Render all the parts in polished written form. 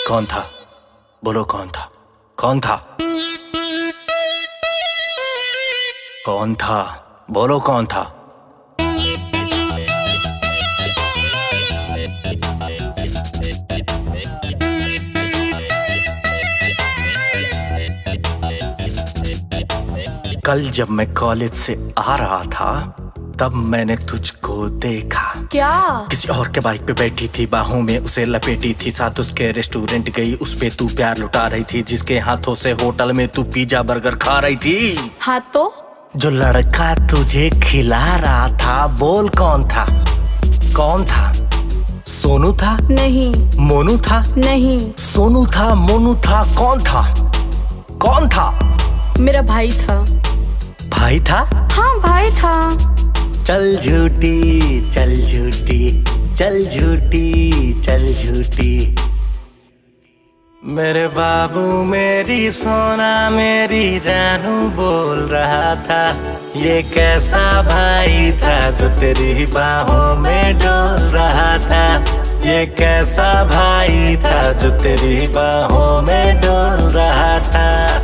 कौन था? बोलो कौन था? कौन था? कौन था? बोलो कौन था? कल जब मैं कॉलेज से आ रहा था तब मैंने तुझको देखा। क्या? किसी और के बाइक पे बैठी थी, बाहों में उसे लपेटी थी, साथ उसके रेस्टोरेंट गई, उस पे तू प्यार लुटा रही थी, जिसके हाथों से होटल में तू पिज्जा बर्गर खा रही थी। हाँ तो? जो लड़का तुझे खिला रहा था बोल कौन था? कौन था? सोनू था? नहीं। मोनू था? नहीं। सोनू था, मोनू था, कौन था? कौन था? मेरा भाई था। भाई था? हाँ भाई था। चल झूठी, चल झूठी, चल झूठी, चल झूठी। मेरे बाबू मेरी सोना मेरी जानू बोल रहा था, ये कैसा भाई था जो तेरी बाहों में डोल रहा था, ये कैसा भाई था जो तेरी बाहों में डोल रहा था।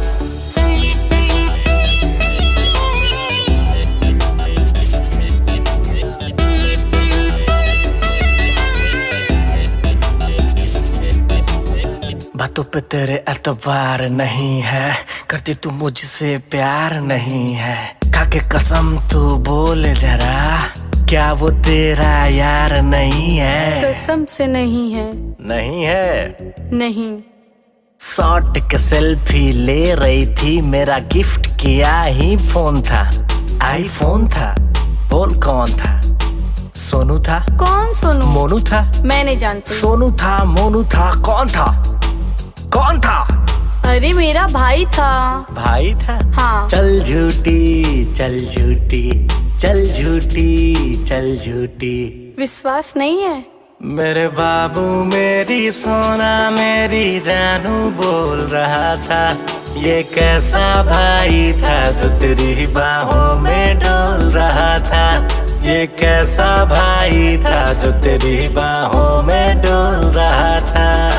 बातों पे तेरे एतबार नहीं है, करती तू मुझसे प्यार नहीं है, खाके कसम तू बोल जरा, क्या वो तेरा यार नहीं है? कसम से नहीं है। नहीं है? नहीं। शॉट के सेल्फी ले रही थी, मेरा गिफ्ट किया ही फोन था, आईफोन था, बोल कौन था? सोनू था? कौन सोनू? मोनू था? मैं नहीं जानती। सोनू था, मोनू था, कौन था? कौन था? अरे मेरा भाई था। भाई था? हाँ। चल झूठी, चल झूठी, चल झूठी, चल झूठी। विश्वास नहीं है? मेरे बाबू मेरी सोना मेरी जानू बोल रहा था, ये कैसा भाई था जो तेरी बाहों में डोल रहा था, ये कैसा भाई था जो तेरी बाहों में डोल रहा था।